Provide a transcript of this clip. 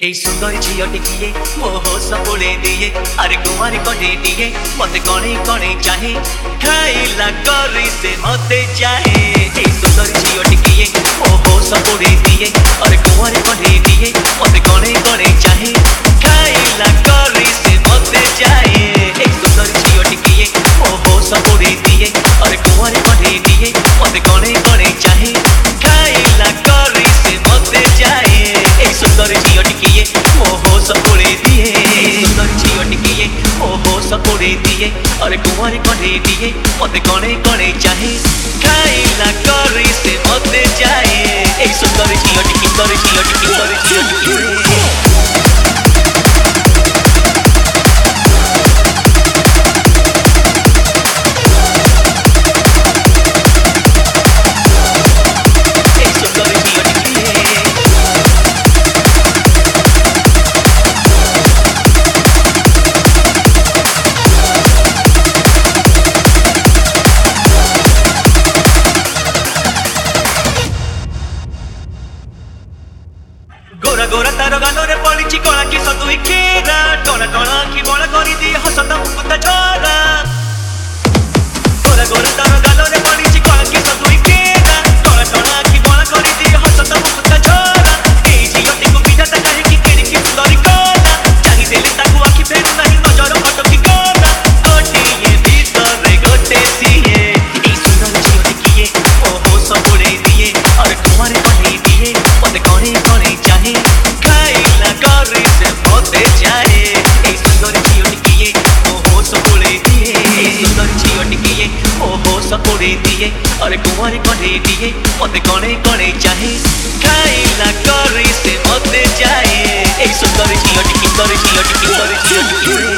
এই সুন্দরী ঝিওটি কিয়ে মোহ সপুড়ে দিয়ে আরে কুমারী কণে দিয়ে মতে কণে কণে চাহে খাইলা করি সে মতে চাহে এই সুন্দরী ঝিওটি কিয়ে মোহ সপুড়ে দিয়ে আরে কুমারী কণে দিয়ে মতে কণে কণে চাহে খাইলা করি সে মতে চাহে এই সুন্দরী ঝিওটি কিয়ে মোহ সপুড়ে দিয়ে আরে কুমারী কণে দিয়ে মতে কণে কণে চাহে খাইলা করি সে মতে চাহে এই সুন্দরী ঝিওটি কিয়ে মোহ সপুড়ে দিয়ে সুন্দরী ঝিওটি কিয়ে মোহ সপুড়ে দিয়ে আরে কুমারী কণে দিয়ে মতে কণে কণে চাহে খাইলা করি সে মতে চাহে এই সুন্দরী ঝিওটি সুন্দরী ঝিওটি সুন্দরী ঝিওটি কিয়ে गोरा गोरा तारो गानो रे पड़ीची कणा कि सतुई खेरा टणा टणा कि बड़ा करी दी हसत मुकुता झरा गोरा गोरा तारो गानो रे पड़ीची कणा कि सतुई खेरा टणा टणा कि बड़ा करी दी हसत मुकुता झरा ए झियोटी को विधाता काहे कि केड़ी कि सुंदरी कोना चाहि देले ताकू आखि फेरु नाही नजर फटकी कोना गोटे ये भीतर गोटे सिए ए सुंदर झियोटी किए ओहो सबुड़े दिए और तुम्हारे बने दिए मते कोने कोने चाहे खाइला करी से मते चाहे ए सुंदर झियोटी किए ओहो सबुड़े दिए ए सुंदर झियोटी किए ओहो सबुड़े दिए और कुमारी कोने दिए मते कोने कोने चाहे खाइला करी से मते चाहे ए सुंदर झियोटी सुंदर झियोटी सुंदर झियोटी